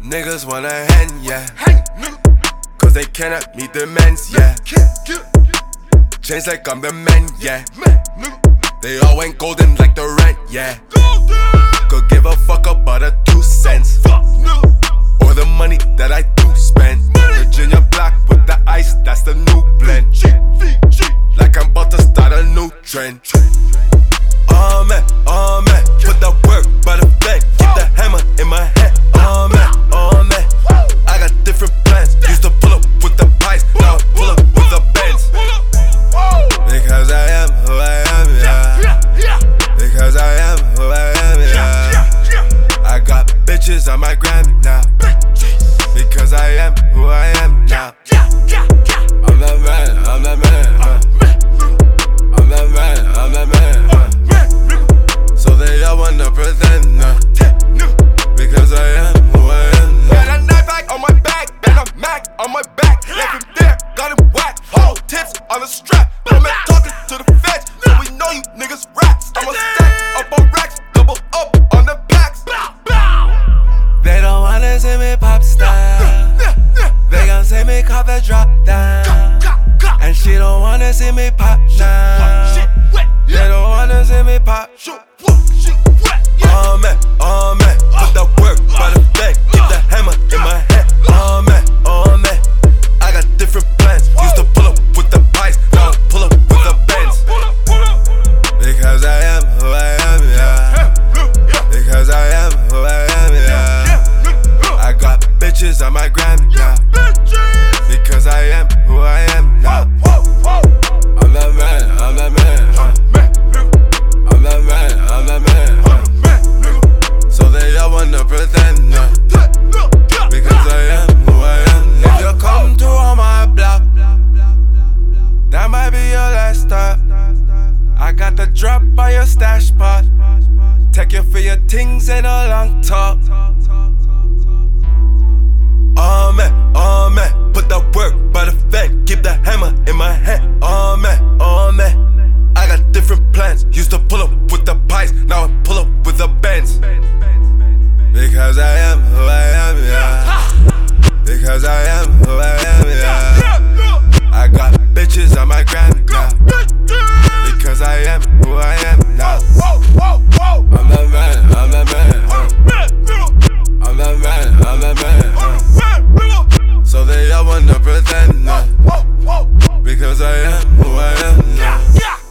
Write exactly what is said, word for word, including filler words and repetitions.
Niggas wanna hand, yeah. Cause they cannot meet their mens, yeah. Chains like I'm the man, yeah. They all ain't golden like the rent, yeah. Could give a fuck about a two cents or the money that I do spend. Virginia black with the ice, that's the new blend. Like I'm about to start a new trend. Oh man, oh man, put that work by the bed. Keep the hammer in my head. Oh man, oh man, I got different plans. Used to pull up with the pies, now I pull up with the Benz. Because I am who I am, yeah. Because I am who I am, yeah. I got bitches on my Grammy now. Because I am who I am now. I'm that man, I'm that man, huh? I'm that man, I'm that man, huh? So they all wanna pretend, nah. Because I am who I am now. Got a knife back on my back, and a Mac on my back. Left him there, got him whacked. Whole tips on the strap. I'm not talking to the feds, so we know you niggas rats. I'ma stack up on racks, double up on the packs. They don't wanna see me pop star. They gon' see me cop the drop down. And she don't wanna see me pop now. They don't wanna see me pop. Oh man, oh man, put that work by the bed. Keep the hammer in my head. Oh man, oh man, I got different plans. Used to pull up with the pies, now I pull up with the Benz. Because I am who I am, yeah. Because I am who I am, yeah. I got bitches on my Grammy now. Because I am who I am now. I'm that man, I'm that man, huh? I'm that man, I'm that man, huh? So they all wanna pretend, nah. Because I am who I am now. If you come through on my block, that might be your last stop. I got the drop by your stash pot. Take you for your things and a long talk. Oh man, oh man, put that work by the fed. Keep the hammer in my head. Oh man, oh man, I got different plans. Used to pull up with the pies, now I pull up with the Benz. Because I am who I am, yeah. Because I am who I am, yeah. I got bitches on my Grammy now. Because I am who I am now. I'm that man, I'm that man, huh? I'm that man, I'm that man, huh? So they all wanna pretend, nah. Because I am who I am now.